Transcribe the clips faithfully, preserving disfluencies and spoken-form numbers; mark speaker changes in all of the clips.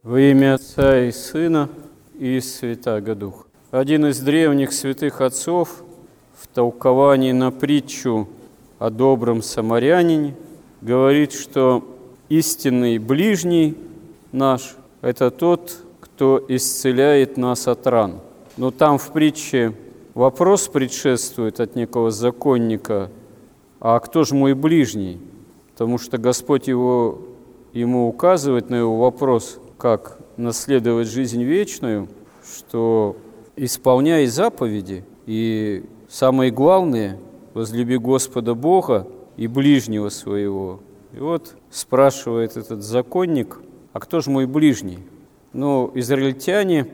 Speaker 1: Во имя Отца и Сына и Святаго Духа. Один из древних святых отцов в толковании на притчу о добром самарянине говорит, что истинный ближний наш – это тот, кто исцеляет нас от ран. Но там в притче вопрос предшествует от некого законника: а кто же мой ближний? Потому что Господь его, ему указывает на его вопрос, как наследовать жизнь вечную, что исполняй заповеди, и самое главное – возлюби Господа Бога и ближнего своего. И вот спрашивает этот законник: а кто же мой ближний? Ну, израильтяне,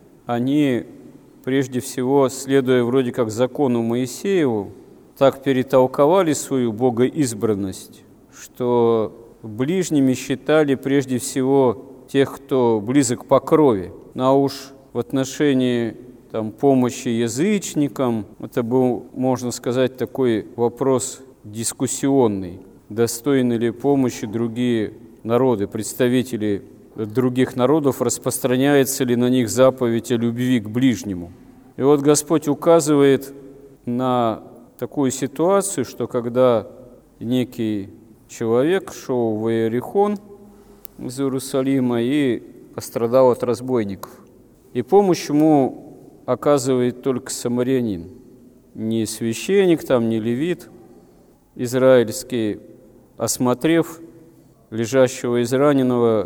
Speaker 1: они прежде всего, следуя вроде как закону Моисееву, так перетолковали свою богоизбранность, что ближними считали прежде всего тех, кто близок по крови. Ну, а уж в отношении там, помощи язычникам, это был, можно сказать, такой вопрос дискуссионный. Достойны ли помощи другие народы, представители других народов, распространяется ли на них заповедь о любви к ближнему. И вот Господь указывает на такую ситуацию, что когда некий человек шел в Иерихон из Иерусалима и пострадал от разбойников, и помощь ему оказывает только самарянин, не священник, там, не левит израильский, осмотрев лежащего израненного,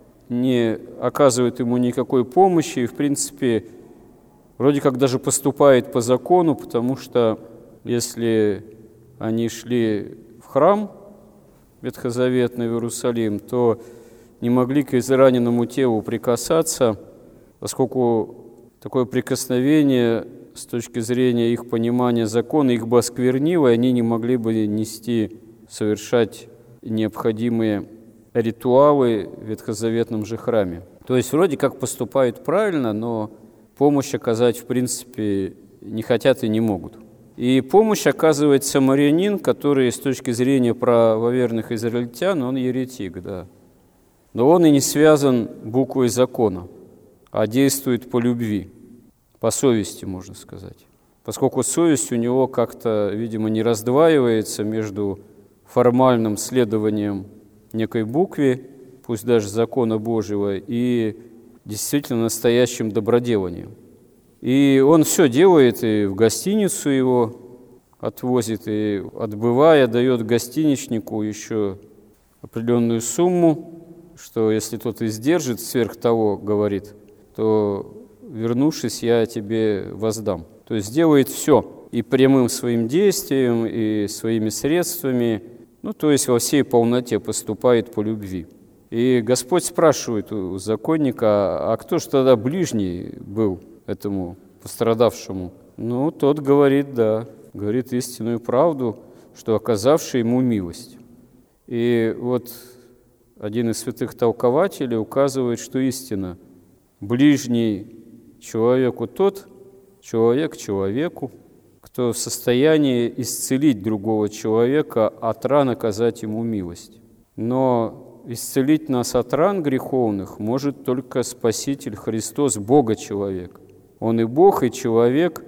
Speaker 1: не оказывает ему никакой помощи и, в принципе, вроде как даже поступает по закону, потому что если они шли в храм ветхозаветный в Иерусалим, то не могли к израненному телу прикасаться, поскольку такое прикосновение с точки зрения их понимания закона их бы осквернило, и они не могли бы нести, совершать необходимые ритуалы в ветхозаветном же храме. То есть вроде как поступают правильно, но помощь оказать в принципе не хотят и не могут. И помощь оказывает самарянин, который с точки зрения правоверных израильтян, он еретик, да. Но он и не связан буквой закона, а действует по любви, по совести, можно сказать. Поскольку совесть у него как-то, видимо, не раздваивается между формальным следованием некой букве, пусть даже закона Божьего, и действительно настоящим доброделанием. И он все делает, и в гостиницу его отвозит, и, отбывая, дает гостиничнику еще определенную сумму, что если тот издержит сверх того, говорит, то, вернувшись, я тебе воздам. То есть делает все, и прямым своим действием, и своими средствами, ну, то есть во всей полноте поступает по любви. И Господь спрашивает у законника: а кто же тогда ближний был этому пострадавшему? Ну, тот говорит, да, говорит истинную правду, что оказавший ему милость. И вот один из святых толкователей указывает, что истина ближний человеку тот, человек человеку, кто в состоянии исцелить другого человека, от ран оказать ему милость. Но исцелить нас от ран греховных может только Спаситель Христос, Бога-человек. Он и Бог, и человек,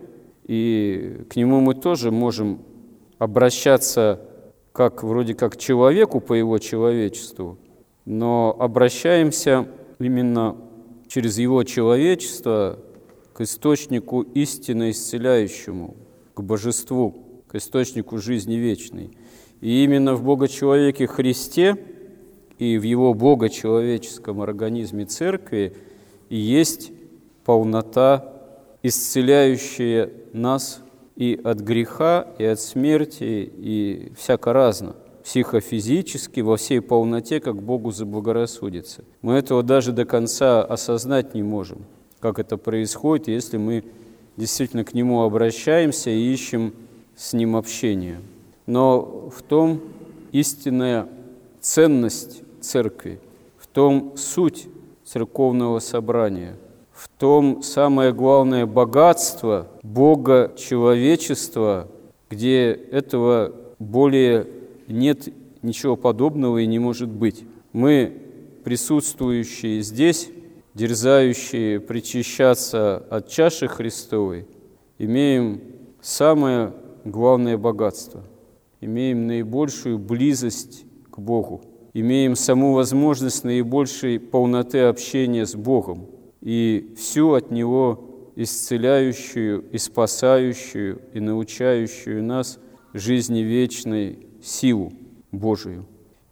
Speaker 1: и к Нему мы тоже можем обращаться как вроде как человеку по Его человечеству, но обращаемся именно через Его человечество к источнику истинно исцеляющему, к Божеству, к источнику жизни вечной. И именно в Бога-человеке Христе и в Его богочеловеческом организме Церкви и есть полнота, исцеляющая нас и от греха, и от смерти, и всяко разно, психофизически, во всей полноте, как Богу заблагорассудится. Мы этого даже до конца осознать не можем, как это происходит, если мы действительно к Нему обращаемся и ищем с Ним общения. Но в том истинная ценность Церкви, в том суть церковного собрания, в том самое главное богатство Бога человечества, где этого более нет ничего подобного и не может быть. Мы, присутствующие здесь, дерзающие причащаться от чаши Христовой, имеем самое главное богатство, имеем наибольшую близость к Богу, имеем саму возможность наибольшей полноты общения с Богом и всю от Него исцеляющую и спасающую и научающую нас жизни вечной силу Божию.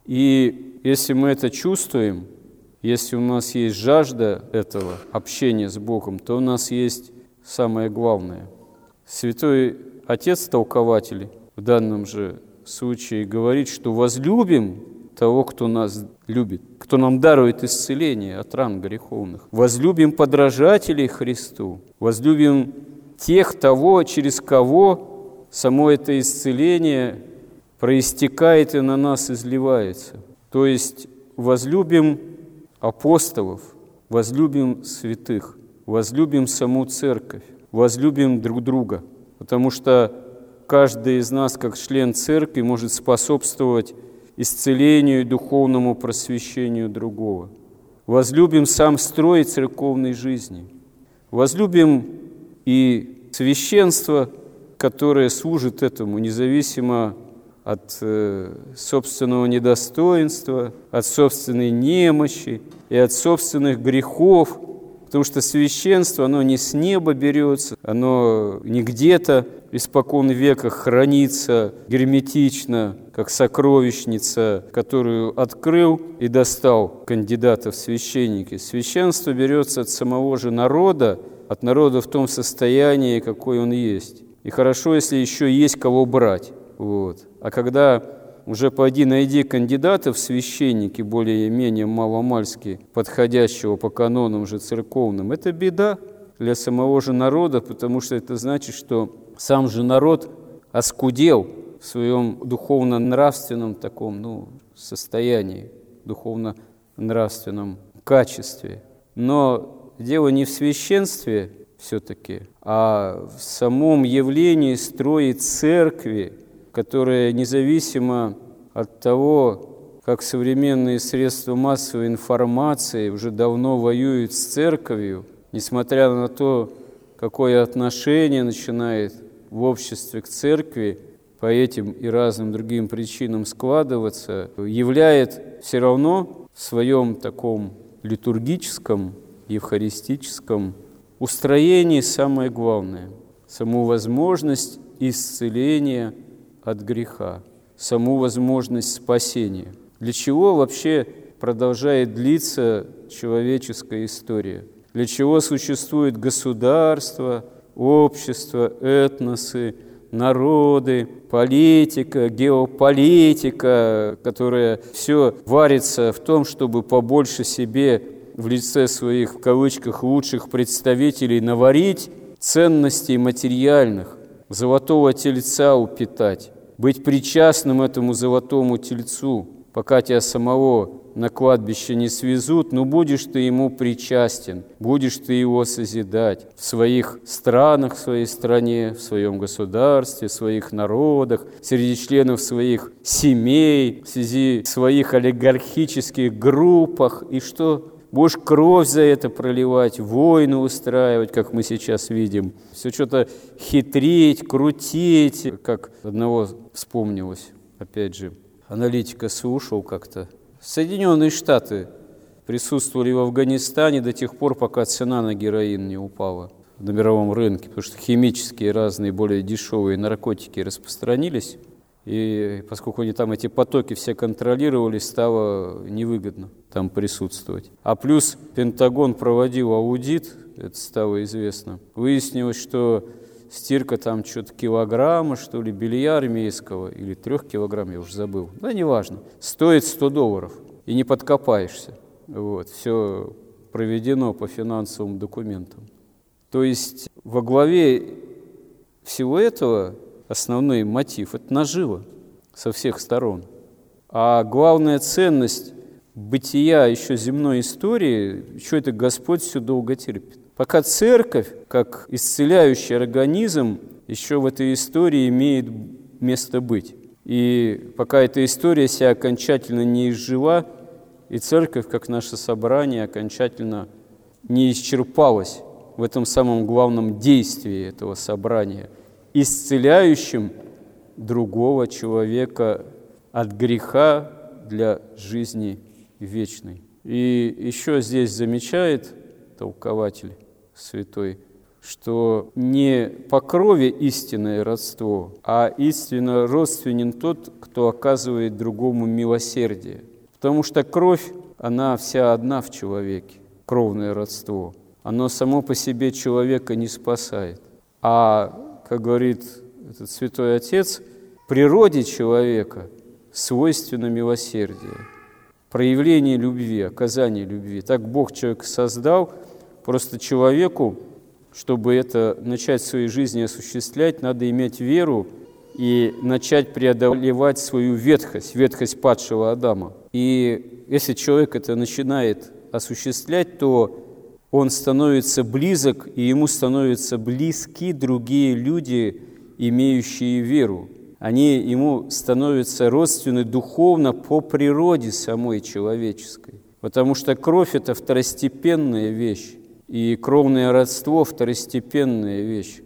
Speaker 1: И если мы это чувствуем, если у нас есть жажда этого общения с Богом, то у нас есть самое главное. Святой Отец-толкователь в данном же случае говорит, что возлюбим того, кто нас любит, кто нам дарует исцеление от ран греховных. Возлюбим подражателей Христу, возлюбим тех, того, через кого само это исцеление проистекает и на нас изливается. То есть возлюбим апостолов, возлюбим святых, возлюбим саму церковь, возлюбим друг друга, потому что каждый из нас, как член церкви, может способствовать исцелению и духовному просвещению другого. Возлюбим сам строй церковной жизни. Возлюбим и священство, которое служит этому, независимо от э, собственного недостоинства, от собственной немощи и от собственных грехов, потому что священство, оно не с неба берется, оно не где-то испокон века хранится герметично, как сокровищница, которую открыл и достал кандидата в священники. Священство берется от самого же народа, от народа в том состоянии, какой он есть. И хорошо, если еще есть кого брать. Вот. А когда уже пойди найди кандидата в священники, более-менее маломальски подходящего по канонам же церковным, это беда для самого же народа, потому что это значит, что сам же народ оскудел в своем духовно-нравственном таком, ну, состоянии, духовно-нравственном качестве. Но дело не в священстве все-таки, а в самом явлении строя церкви, которая независимо от того, как современные средства массовой информации уже давно воюют с церковью, несмотря на то, какое отношение начинает в обществе к церкви по этим и разным другим причинам складываться, являет все равно в своем таком литургическом, евхаристическом устроении самое главное – саму возможность исцеления от греха, саму возможность спасения. Для чего вообще продолжает длиться человеческая история? Для чего существует государство, общество, этносы, народы, политика, геополитика, которая все варится в том, чтобы побольше себе в лице своих, в кавычках, лучших представителей наварить ценностей материальных, золотого тельца упитать, быть причастным этому золотому тельцу, пока тебя самого на кладбище не свезут, но будешь ты ему причастен, будешь ты его созидать в своих странах, в своей стране, в своем государстве, в своих народах, среди членов своих семей, в связи своих олигархических группах, и что? Будешь кровь за это проливать, войны устраивать, как мы сейчас видим. Все что-то хитрить, крутить, как одного вспомнилось, опять же, аналитика слушал как-то. Соединенные Штаты присутствовали в Афганистане до тех пор, пока цена на героин не упала на мировом рынке, потому что химические разные, более дешевые наркотики распространились, и поскольку они там эти потоки все контролировали, стало невыгодно там присутствовать. А плюс Пентагон проводил аудит, это стало известно. Выяснилось, что стирка там что-то килограмма, что ли, белья армейского, или трех килограмм, я уже забыл. Да, неважно. Стоит сто долларов, и не подкопаешься. Вот. Все проведено по финансовым документам. То есть во главе всего этого основной мотив – это нажива со всех сторон. А главная ценность бытия еще земной истории, что это Господь все долго терпит. Пока церковь, как исцеляющий организм, еще в этой истории имеет место быть. И пока эта история себя окончательно не изжила, и церковь, как наше собрание, окончательно не исчерпалось в этом самом главном действии этого собрания, исцеляющим другого человека от греха для жизни вечной. И еще здесь замечает толкователь святой, что не по крови истинное родство, а истинно родственен тот, кто оказывает другому милосердие. Потому что кровь, она вся одна в человеке, кровное родство. Оно само по себе человека не спасает. А, как говорит этот святой отец, природе человека свойственно милосердие, проявление любви, оказание любви. Так Бог человека создал, просто человеку, чтобы это начать в своей жизни осуществлять, надо иметь веру и начать преодолевать свою ветхость, ветхость падшего Адама. И если человек это начинает осуществлять, то он становится близок, и ему становятся близки другие люди, имеющие веру. Они ему становятся родственны духовно по природе самой человеческой. Потому что кровь – это второстепенная вещь, и кровное родство – второстепенная вещь.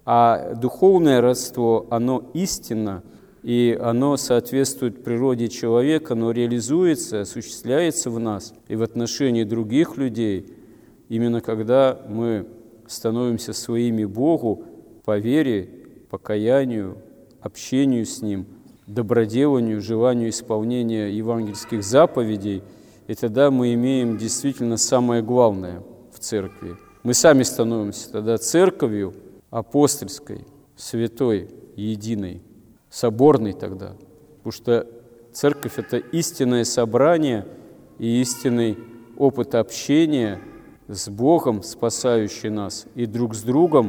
Speaker 1: А духовное родство, оно истинно, и оно соответствует природе человека, оно реализуется, осуществляется в нас и в отношении других людей, именно когда мы становимся своими Богу по вере, покаянию, общению с Ним, доброделанию, желанию исполнения евангельских заповедей, и тогда мы имеем действительно самое главное в церкви. Мы сами становимся тогда церковью апостольской, святой, единой, соборной тогда, потому что церковь – это истинное собрание и истинный опыт общения с Богом, спасающий нас, и друг с другом,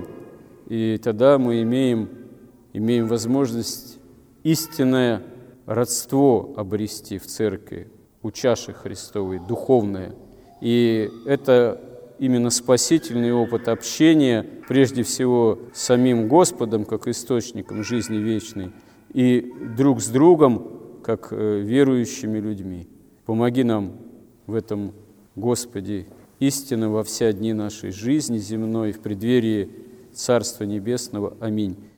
Speaker 1: и тогда мы имеем, имеем возможность истинное родство обрести в церкви, у чаши Христовой, духовное. И это именно спасительный опыт общения, прежде всего, с самим Господом, как источником жизни вечной, и друг с другом, как верующими людьми. Помоги нам в этом, Господи, истинно во все дни нашей жизни земной, в преддверии Царства Небесного. Аминь.